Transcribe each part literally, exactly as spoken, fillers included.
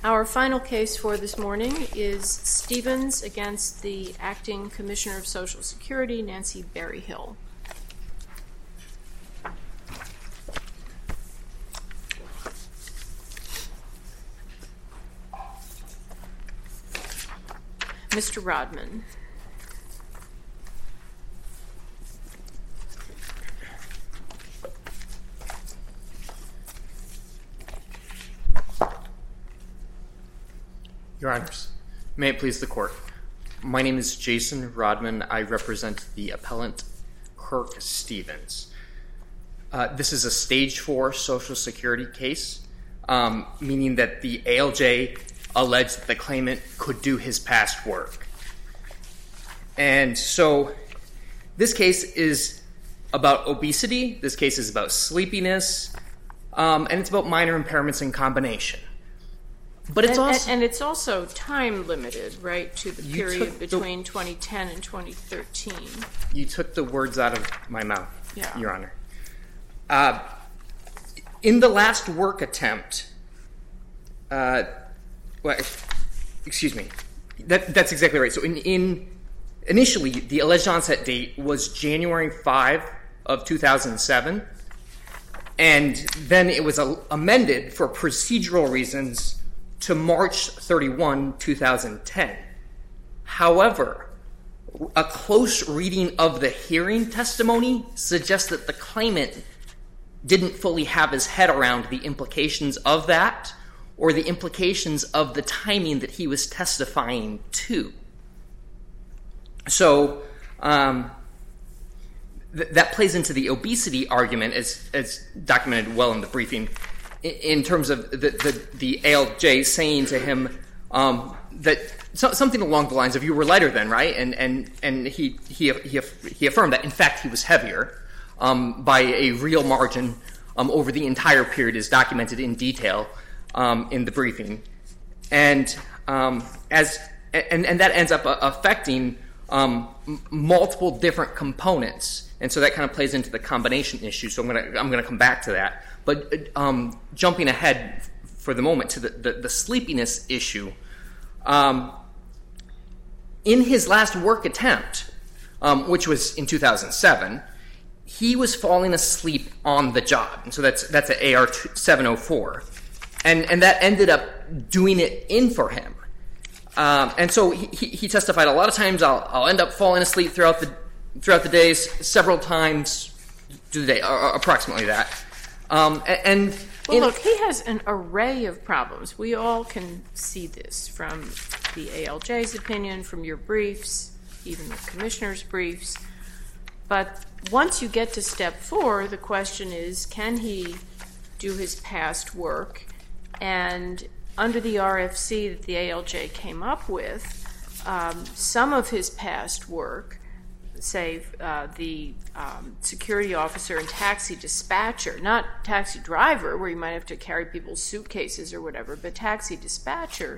Our final case for this morning is Stevens against the Acting Commissioner of Social Security, Nancy Berryhill. Mister Rodman. Your Honors, may it please the Court. My name is Jason Rodman. I represent the appellant Kirk Stevens. Uh, this is a Stage four Social Security case, um, meaning that the A L J alleged that the claimant could do his past work. And so this case is about obesity, this case is about sleepiness, um, and it's about minor impairments in combination. But it's and, also and it's also time limited, right, to the period between the, twenty ten and twenty thirteen. You took the words out of my mouth, yeah. Your Honor. Uh, in the last work attempt, uh, well, excuse me, that, that's exactly right. So in, in initially, the alleged onset date was January fifth of two thousand seven, and then it was a, amended for procedural reasons to March thirty-first, two thousand ten. However, a close reading of the hearing testimony suggests that the claimant didn't fully have his head around the implications of that or the implications of the timing that he was testifying to. So um, th- that plays into the obesity argument as, as documented well in the briefing, in terms of the, the, the A L J saying to him um, that so, something along the lines of, you were lighter then, right? And and and he he he, he affirmed that, in fact, he was heavier um, by a real margin um, over the entire period, as documented in detail um, in the briefing. And um, as and, and that ends up affecting um, m- multiple different components. And so that kind of plays into the combination issue. So I'm gonna I'm gonna come back to that. But um, jumping ahead for the moment to the, the, the sleepiness issue, um, in his last work attempt, um, which was in two thousand seven, he was falling asleep on the job. And so that's that's at A R seven oh four. And, and that ended up doing it in for him. Um, and so he, he, he testified, a lot of times I'll, I'll end up falling asleep throughout the throughout the days, several times through the day, or, or approximately that. Um, and well, in, look, he has an array of problems. We all can see this from the A L J's opinion, from your briefs, even the commissioner's briefs. But once you get to step four, the question is, can he do his past work? And under the R F C that the A L J came up with, um, some of his past work, say uh, the um, security officer and taxi dispatcher, not taxi driver, where you might have to carry people's suitcases or whatever, but taxi dispatcher,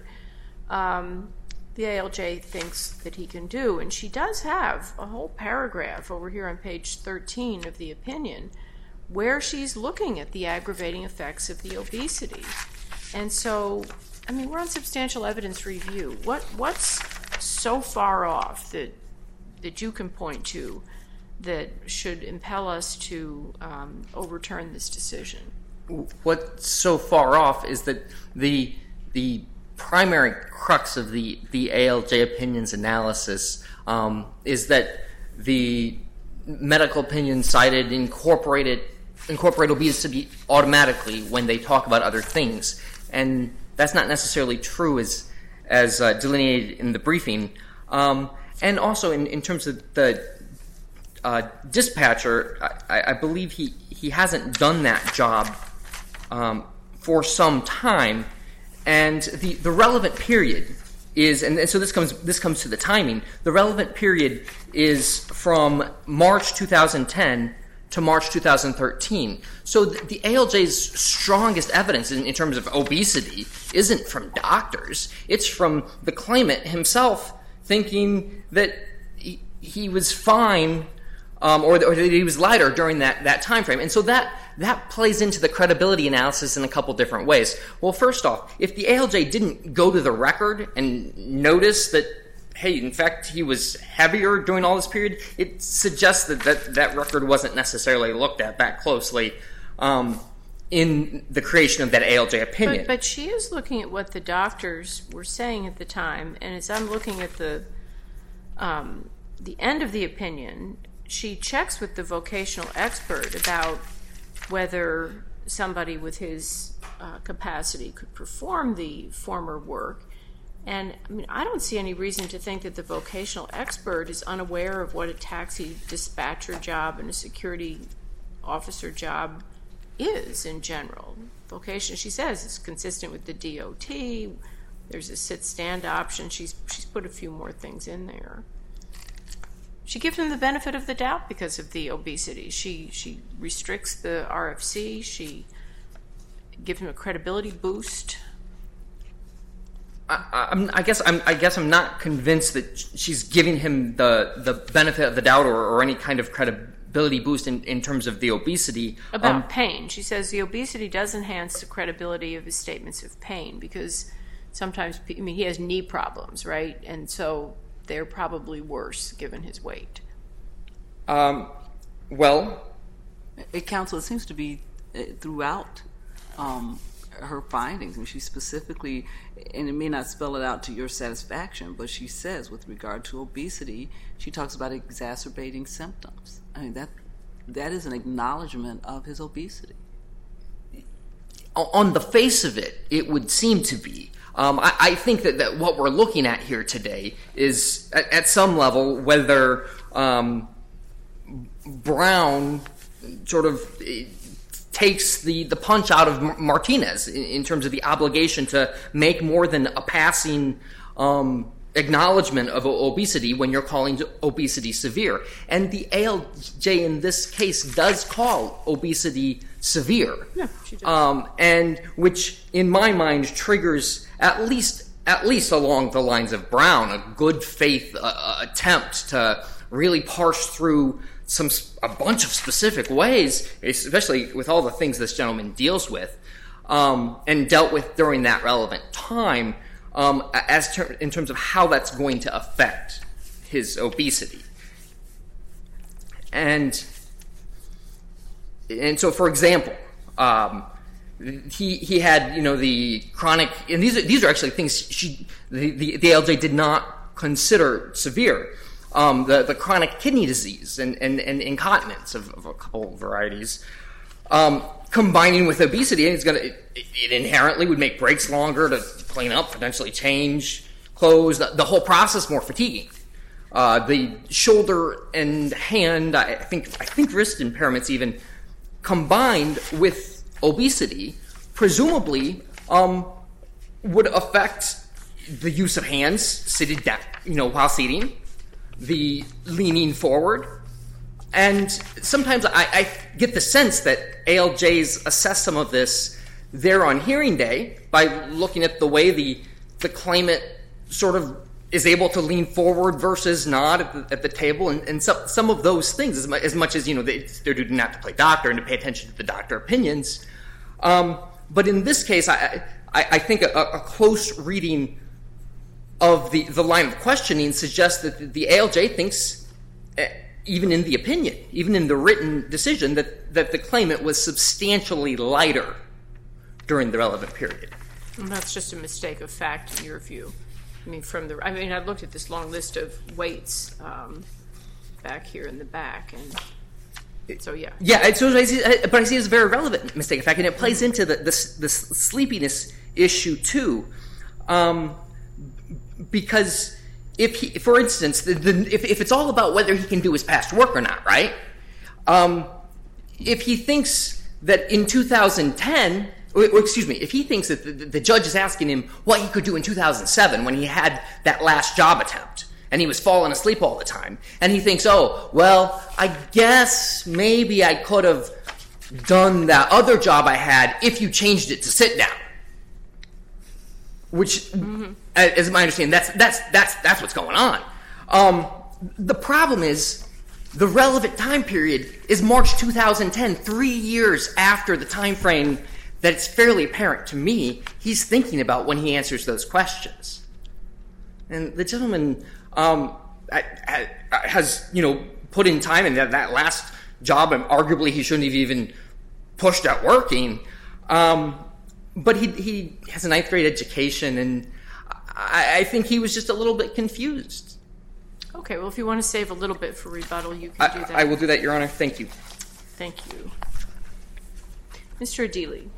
um, the A L J thinks that he can do. And she does have a whole paragraph over here on page thirteen of the opinion where she's looking at the aggravating effects of the obesity. And so, I mean, we're on substantial evidence review. What What's so far off that that you can point to that should impel us to um, overturn this decision? What's so far off is that the the primary crux of the, the A L J opinions analysis um, is that the medical opinion cited incorporated incorporate obesity automatically when they talk about other things, and that's not necessarily true as as uh, delineated in the briefing. Um, And also, in, in terms of the uh, dispatcher, I, I believe he, he hasn't done that job um, for some time. And the, the relevant period is, and so this comes this comes to the timing, the relevant period is from March two thousand ten to March two thousand thirteen. So the, the A L J's strongest evidence in, in terms of obesity isn't from doctors. It's from the claimant himself thinking that he, he was fine um, or, or that he was lighter during that, that time frame. And so that that plays into the credibility analysis in a couple different ways. Well, first off, if the A L J didn't go to the record and notice that, hey, in fact, he was heavier during all this period, it suggests that that, that record wasn't necessarily looked at that closely um, in the creation of that A L J opinion. But, but she is looking at what the doctors were saying at the time, and as I'm looking at the um, the end of the opinion, she checks with the vocational expert about whether somebody with his uh, capacity could perform the former work. And I mean, I don't see any reason to think that the vocational expert is unaware of what a taxi dispatcher job and a security officer job is in general. Vocation, she says, is consistent with the D O T. There's a sit-stand option. She's she's put a few more things in there. She gives him the benefit of the doubt because of the obesity. She she restricts the R F C. She gives him a credibility boost. I, I'm, I guess I'm. I guess I'm not convinced that she's giving him the, the benefit of the doubt or, or any kind of credibility boost in, in terms of the obesity. About um, pain, she says the obesity does enhance the credibility of his statements of pain because sometimes, I mean, he has knee problems, right? And so they're probably worse given his weight. Um, well, it, counsel, it seems to be uh, throughout. Um, her findings, and she specifically, and it may not spell it out to your satisfaction, but she says with regard to obesity, she talks about exacerbating symptoms. I mean, that that is an acknowledgement of his obesity. On the face of it, it would seem to be. Um, I, I think that, that what we're looking at here today is, at, at some level, whether um, Brown sort of takes the, the punch out of Martinez in, in terms of the obligation to make more than a passing um, acknowledgement of obesity when you're calling obesity severe. And the A L J in this case does call obesity severe. Yeah, she does. Um, and which, in my mind, triggers at least at least along the lines of Brown, a good faith uh, attempt to really parse through some a bunch of specific ways, especially with all the things this gentleman deals with um, and dealt with during that relevant time, um, as ter- in terms of how that's going to affect his obesity. And and so, for example, um, he he had you know the chronic, and these are, these are actually things she the, the the A L J did not consider severe. Um, the, the chronic kidney disease and, and, and incontinence of, of a couple varieties, um, combining with obesity, and it's gonna, it, it inherently would make breaks longer to clean up, potentially change clothes, the, the whole process more fatiguing. Uh, the shoulder and hand, I think, I think wrist impairments even, combined with obesity, presumably um, would affect the use of hands, seated down, you know, while seating, the leaning forward. And sometimes I, I get the sense that A L Js assess some of this there on hearing day by looking at the way the the claimant sort of is able to lean forward versus not at the, at the table, and, and some, some of those things, as much as, much as you know, they, they're due not to play doctor and to pay attention to the doctor opinions. Um, but in this case, I, I, I think a, a close reading of the, the line of questioning suggests that the A L J thinks, uh, even in the opinion, even in the written decision, that, that the claimant was substantially lighter during the relevant period. And that's just a mistake of fact in your view. I mean, from the, I mean, I looked at this long list of weights um, back here in the back, and so yeah. Yeah, so I see, but I see it as a very relevant mistake of fact, and it plays into the, this, this sleepiness issue too. Um, Because if he, for instance, the, the, if, if it's all about whether he can do his past work or not, right? Um, if he thinks that in two thousand ten, or, or excuse me, if he thinks that the, the judge is asking him what he could do in two thousand seven when he had that last job attempt and he was falling asleep all the time, and he thinks, oh, well, I guess maybe I could have done that other job I had if you changed it to sit down. Which, mm-hmm. as my understanding, that's that's that's that's what's going on. Um, the problem is, The relevant time period is March two thousand ten, three years after the time frame that it's fairly apparent to me he's thinking about when he answers those questions. And the gentleman um, has, you know, put in time in that, that last job, and arguably he shouldn't have even pushed at working. Um, but he, he has a ninth grade education, and I, I think he was just a little bit confused. Okay, well, if you want to save a little bit for rebuttal, you can I, do that. I will do that, Your Honor. Thank you. Thank you. Mister Adili.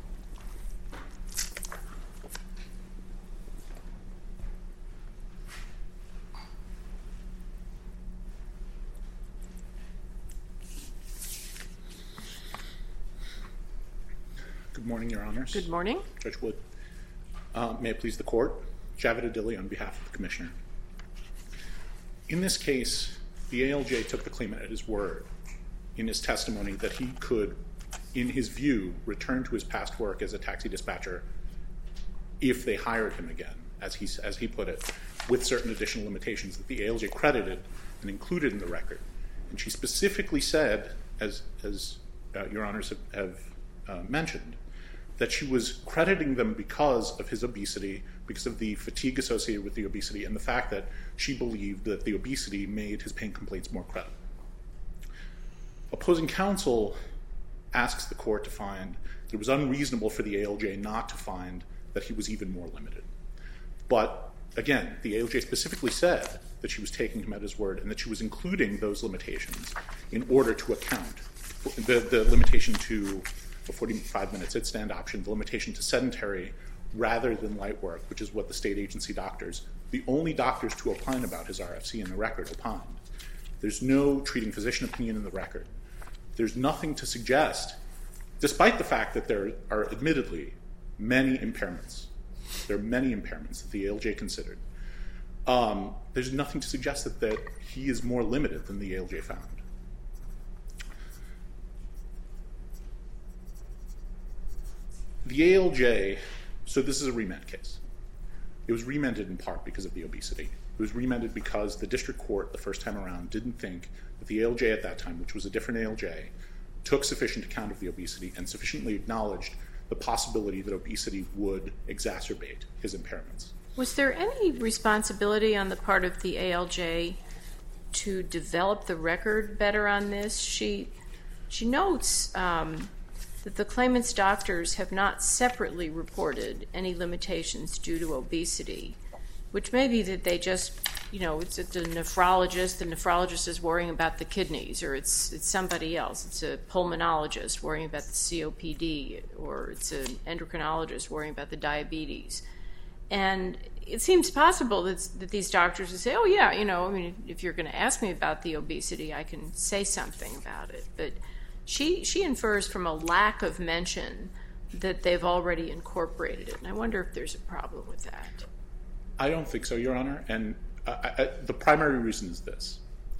Good morning, Your Honors. Good morning. Judge Wood. Uh, may it please the Court, Javed Adili on behalf of the Commissioner. In this case, the A L J took the claimant at his word in his testimony that he could, in his view, return to his past work as a taxi dispatcher if they hired him again, as he, as he put it, with certain additional limitations that the A L J credited and included in the record. And she specifically said, as, as uh, Your Honors have, have uh, mentioned, that she was crediting them because of his obesity, because of the fatigue associated with the obesity, and the fact that she believed that the obesity made his pain complaints more credible. Opposing counsel asks the Court to find that it was unreasonable for the A L J not to find that he was even more limited. But again, the A L J specifically said that she was taking him at his word and that she was including those limitations in order to account for the, the limitation to the forty-five minute sit-stand option, the limitation to sedentary rather than light work, which is what the state agency doctors, the only doctors to opine about his R F C in the record, opined. There's no treating physician opinion in the record. There's nothing to suggest, despite the fact that there are admittedly many impairments, there are many impairments that the A L J considered, um, there's nothing to suggest that, that he is more limited than the A L J found. The A L J, so this is a remand case. It was remanded in part because of the obesity. It was remanded because the district court the first time around didn't think that the A L J at that time, which was a different A L J, took sufficient account of the obesity and sufficiently acknowledged the possibility that obesity would exacerbate his impairments. Was there any responsibility on the part of the A L J to develop the record better on this? She, she notes um, that the claimant's doctors have not separately reported any limitations due to obesity, which may be that they just, you know, it's a nephrologist, the nephrologist is worrying about the kidneys, or it's it's somebody else. It's a pulmonologist worrying about the C O P D, or it's an endocrinologist worrying about the diabetes. And it seems possible that, that these doctors would say, oh, yeah, you know, I mean, if you're going to ask me about the obesity, I can say something about it. But she she infers from a lack of mention that they've already incorporated it. And I wonder if there's a problem with that. I don't think so, Your Honor. And I, I, the primary reason is this.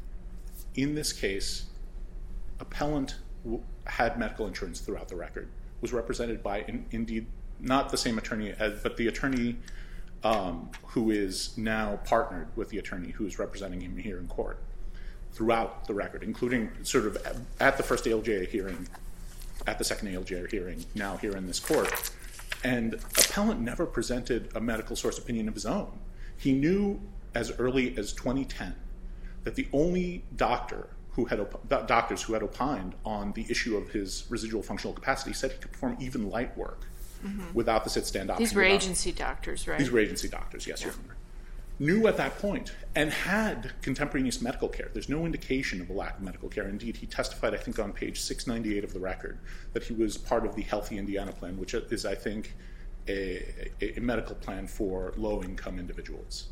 In this case, appellant w- had medical insurance throughout the record, was represented by, in, indeed, not the same attorney, as, but the attorney um, who is now partnered with the attorney who is representing him here in court throughout the record, including sort of at, at the first A L J hearing, at the second A L J hearing, now here in this court. And appellant never presented a medical source opinion of his own. He knew as early as twenty ten that the only doctor who had op- doctors who had opined on the issue of his residual functional capacity said he could perform even light work mm-hmm. without the sit-stand option. These were without, agency doctors, right? These were agency doctors, yes, yeah. Your Honor. Knew at that point and had contemporaneous medical care. There's no indication of a lack of medical care. Indeed, he testified, I think, on page six ninety-eight of the record that he was part of the Healthy Indiana Plan, which is, I think, a, a medical plan for low-income individuals.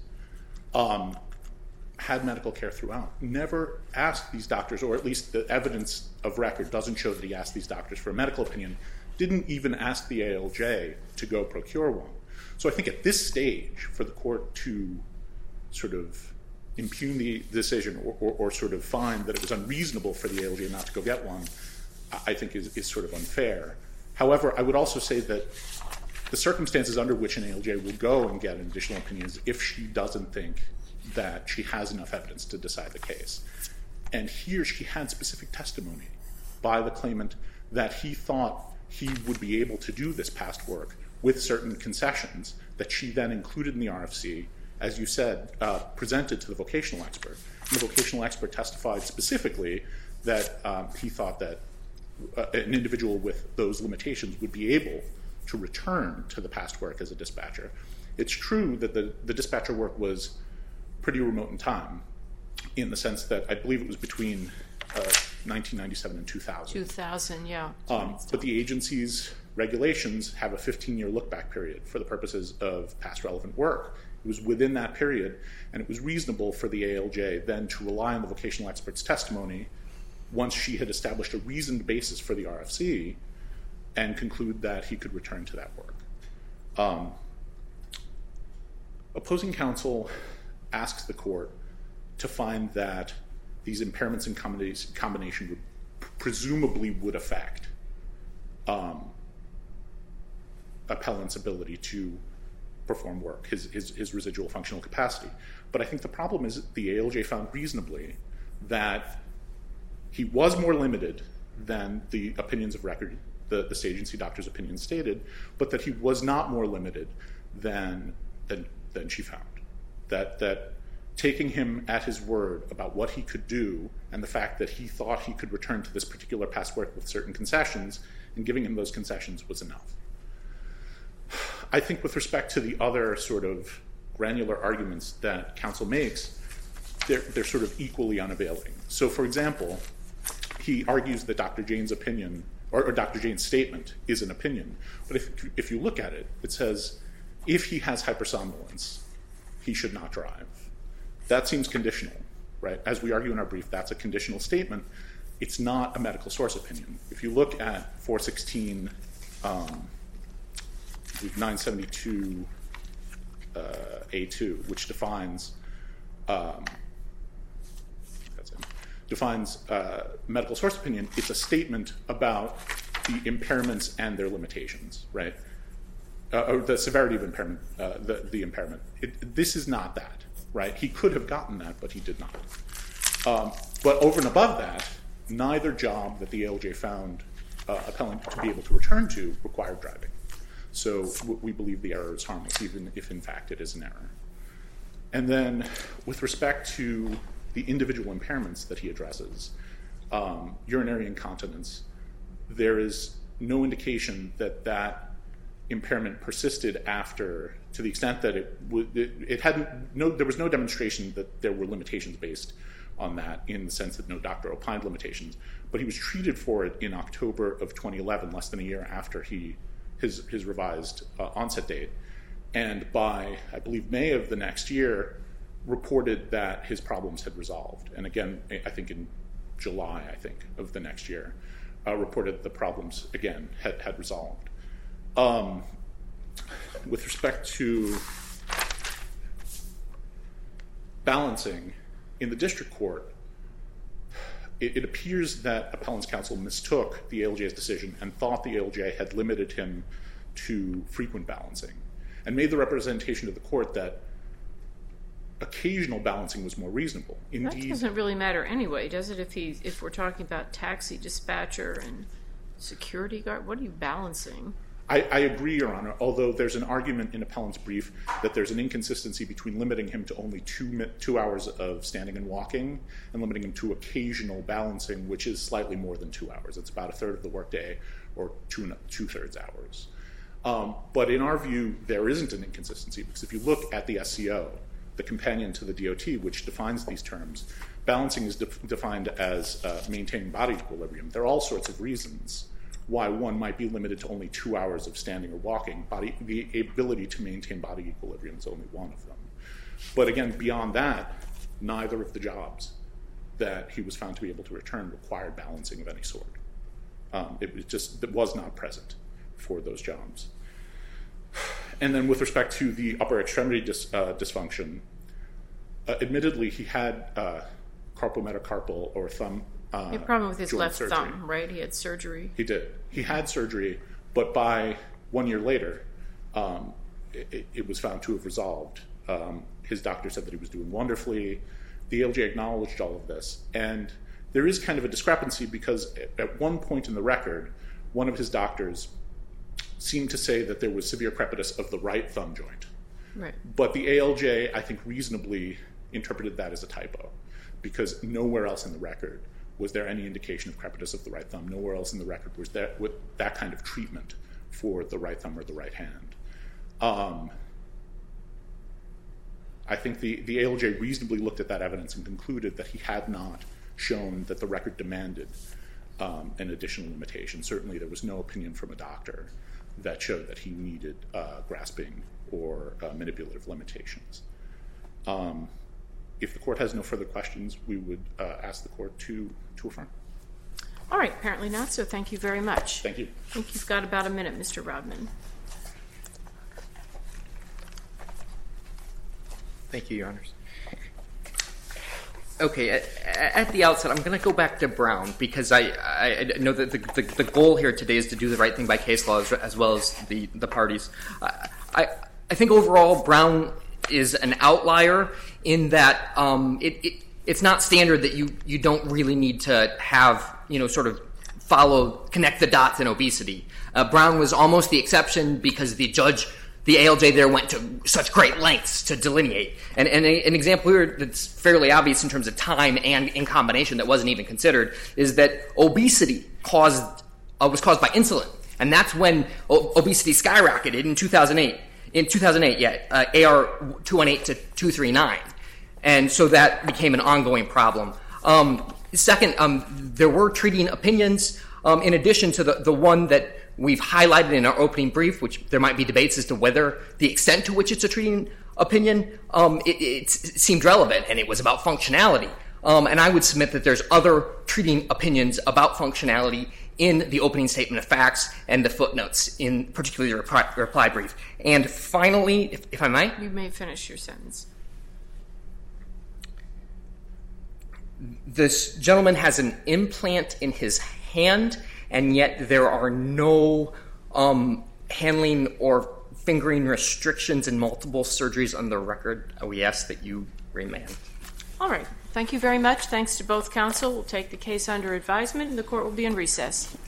Um, had medical care throughout. Never asked these doctors, or at least the evidence of record doesn't show that he asked these doctors for a medical opinion. Didn't even ask the A L J to go procure one. So I think at this stage, for the court to sort of impugn the decision or, or, or sort of find that it was unreasonable for the A L J not to go get one, I think is, is sort of unfair. However, I would also say that the circumstances under which an A L J will go and get an additional opinion is if she doesn't think that she has enough evidence to decide the case. And here she had specific testimony by the claimant that he thought he would be able to do this past work with certain concessions that she then included in the R F C, as you said, uh, presented to the vocational expert. And the vocational expert testified specifically that um, he thought that uh, an individual with those limitations would be able to return to the past work as a dispatcher. It's true that the, the dispatcher work was pretty remote in time, in the sense that I believe it was between uh, nineteen ninety-seven and two thousand. two thousand, yeah. Um, but the agency's regulations have a fifteen-year look-back period for the purposes of past relevant work. It was within that period, and it was reasonable for the A L J then to rely on the vocational expert's testimony once she had established a reasoned basis for the R F C and conclude that he could return to that work. Um, opposing counsel asks the court to find that these impairments in combination, combination would presumably would affect um, appellant's ability to perform work, his, his, his residual functional capacity. But I think the problem is that the A L J found reasonably that he was more limited than the opinions of record, the, the state agency doctor's opinion stated, but that he was not more limited than, than, than she found. That, that taking him at his word about what he could do and the fact that he thought he could return to this particular past work with certain concessions and giving him those concessions was enough. I think with respect to the other sort of granular arguments that counsel makes, they're, they're sort of equally unavailing. So for example, he argues that Doctor Jane's opinion, or, or Doctor Jane's statement is an opinion. But if, if you look at it, it says, if he has hypersomnolence, he should not drive. That seems conditional, right? As we argue in our brief, that's a conditional statement. It's not a medical source opinion. If you look at four sixteen, um, nine seventy-two uh, A two, which defines um, that's it, defines uh, medical source opinion, it's a statement about the impairments and their limitations, right? Uh, or the severity of impairment, uh, the, the impairment. It, this is not that, right? He could have gotten that, but he did not. Um, but over and above that, neither job that the A L J found uh, appellant to be able to return to required driving. So w- we believe the error is harmless, even if in fact it is an error. And then with respect to the individual impairments that he addresses, um, urinary incontinence, there is no indication that that impairment persisted after, to the extent that it would, it, it hadn't, no, there was no demonstration that there were limitations based on that, in the sense that no doctor opined limitations, but he was treated for it in October of twenty eleven, less than a year after he, his, his revised uh, onset date. And by, I believe, May of the next year, reported that his problems had resolved. And again, I think in July, I think, of the next year, uh, reported that the problems, again, had, had resolved. Um, with respect to balancing, in the district court, it, it appears that appellant's counsel mistook the A L J's decision and thought the A L J had limited him to frequent balancing, and made the representation to the court that occasional balancing was more reasonable. Indeed, that doesn't really matter anyway, does it? If he, if we're talking about taxi dispatcher and security guard, what are you balancing? I, I agree, Your Honor, although there's an argument in appellant's brief that there's an inconsistency between limiting him to only two, two hours of standing and walking and limiting him to occasional balancing, which is slightly more than two hours. It's about a third of the workday, or two, two-thirds hours. Um, but in our view, there isn't an inconsistency, because if you look at the S C O, the companion to the D O T, which defines these terms, balancing is de- defined as uh, maintaining body equilibrium. There are all sorts of reasons why one might be limited to only two hours of standing or walking. Body, the ability to maintain body equilibrium is only one of them. But again, beyond that, neither of the jobs that he was found to be able to return required balancing of any sort. Um, it was just, it was not present for those jobs. And then with respect to the upper extremity dis, uh, dysfunction, uh, admittedly he had uh, carpal metacarpal or thumb Uh, a problem with his left surgery. thumb, right? He had surgery. He did. He had surgery, but by one year later, um, it, it was found to have resolved. Um, his doctor said that he was doing wonderfully. The A L J acknowledged all of this, and there is kind of a discrepancy because at one point in the record, one of his doctors seemed to say that there was severe crepitus of the right thumb joint. Right. But the A L J, I think, reasonably interpreted that as a typo, because nowhere else in the record was there any indication of crepitus of the right thumb. Nowhere else in the record was there with that kind of treatment for the right thumb or the right hand. Um, I think the, the A L J reasonably looked at that evidence and concluded that he had not shown that the record demanded um, an additional limitation. Certainly there was no opinion from a doctor that showed that he needed uh, grasping or uh, manipulative limitations. Um, if the court has no further questions, we would uh, ask the court to, to affirm. All right, apparently not, so thank you very much. Thank you. I think you've got about a minute, Mister Rodman. Thank you, Your Honors. Okay, at, at the outset, I'm going to go back to Brown because I, I know that the, the, the goal here today is to do the right thing by case law as, as well as the, the parties. I, I, I think overall Brown is an outlier in that um, it, it, it's not standard that you, you don't really need to have, you know, sort of follow, connect the dots in obesity. Uh, Brown was almost the exception because the judge The A L J there went to such great lengths to delineate. And, and a, an example here that's fairly obvious in terms of time and in combination that wasn't even considered is that obesity caused uh, was caused by insulin. And that's when o- obesity skyrocketed in two thousand eight. In two thousand eight, yeah, uh, A R two eighteen to two thirty-nine. And so that became an ongoing problem. Um, second, um, there were treating opinions um, in addition to the, the one that we've highlighted in our opening brief, which there might be debates as to whether the extent to which it's a treating opinion, um, it, it seemed relevant, and it was about functionality. Um, and I would submit that there's other treating opinions about functionality in the opening statement of facts and the footnotes, in particularly the reply, reply brief. And finally, if, if I might. You may finish your sentence. This gentleman has an implant in his hand, and yet there are no um, handling or fingering restrictions in multiple surgeries on the record. We ask that you remand. All right. Thank you very much. Thanks to both counsel. We'll take the case under advisement, and the court will be in recess.